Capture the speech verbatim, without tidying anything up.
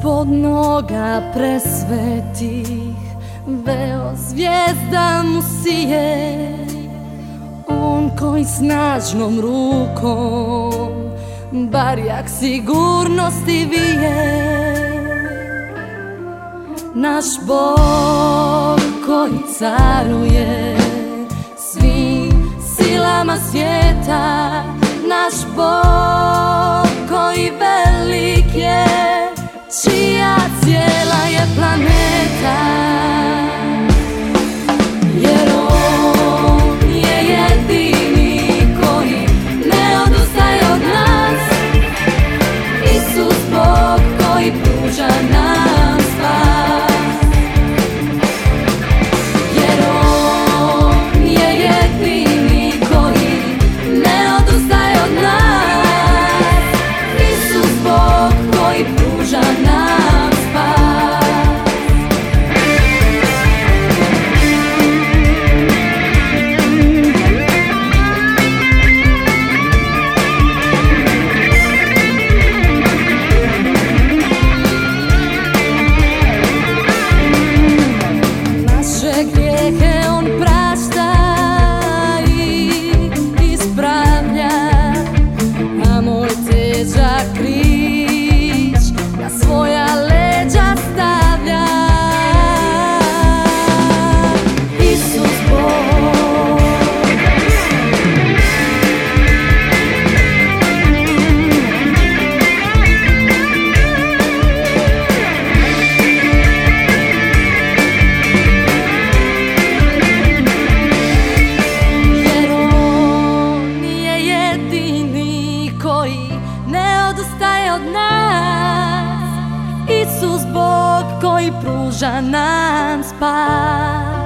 Ispod noga presvetih veo zvijezda mu sije, on koji snažnom rukom barjak sigurnosti vije. Naš Bog koji caruje svim silama svijeta, naš Bog koji velik je, čija cijela je planeta. Jer on je jedini koji ne odustaje od nas, Isus Bog koji pruža nam spas. Jer on je jedini koji ne odustaje od nas, Isus Bog koji pruža nam spas. Naše grijehe on prašta i ispravlja, a moj težak križ na svoja leđa stavlja. Isus Bog, jer on je jedini koji ne odustaje od nas, Isus Bog koji pruža nam spas.